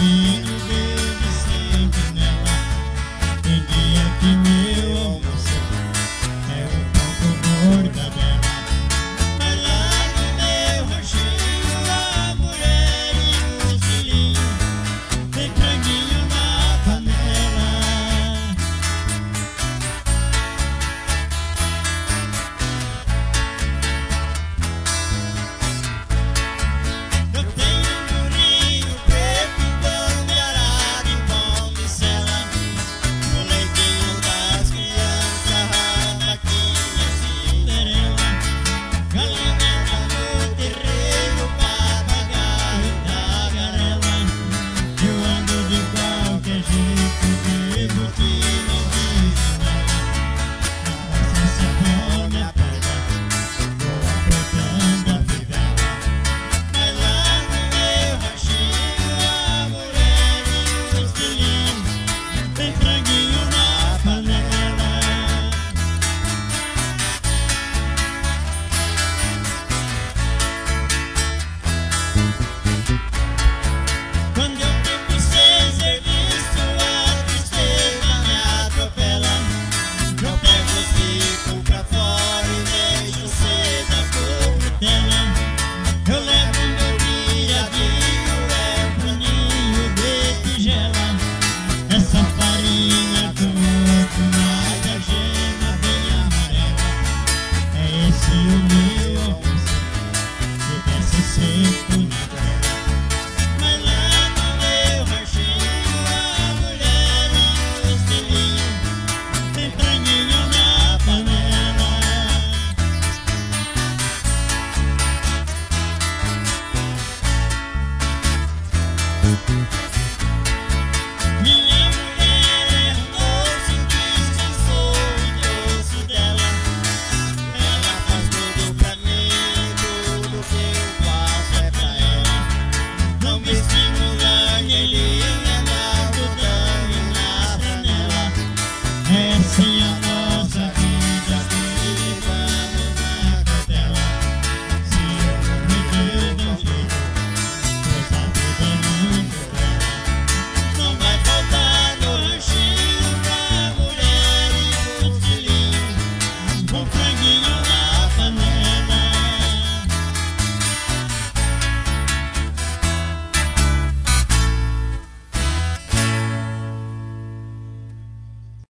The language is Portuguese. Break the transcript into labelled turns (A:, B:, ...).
A: filho dele sempre nela. Tem dia que meu almoço é o pão com mortadela. Mas lá no meu ranchinho a mulher e os filhinhos tem franguinho na panela. Eu tenho um burrinho preto, pão de arado e pão de sela. O leitinho das crianças, vaquinha Cinderela. Galinha no terreiro, papagaio da garela. Eu ando de qualquer jeito, mesmo que não vive nela. Mas essa fome aperta, vou apertando a fivela. Mas lá no meu ranchinho a mulher e os filhinhos tem franguinho na panela. Quando eu fico sem serviço, a tristeza me atropela. Eu pego os bicos pra fora e deixo seda por vitela. Eu levo meu viadinho, é um paninho de tigela. Essa farinha com mais a gema bem amarela. É esse o meu almoço, que desce seco na tela. Mas lá no meu ranchinho a mulher e os filhinhos tem franguinho na panela.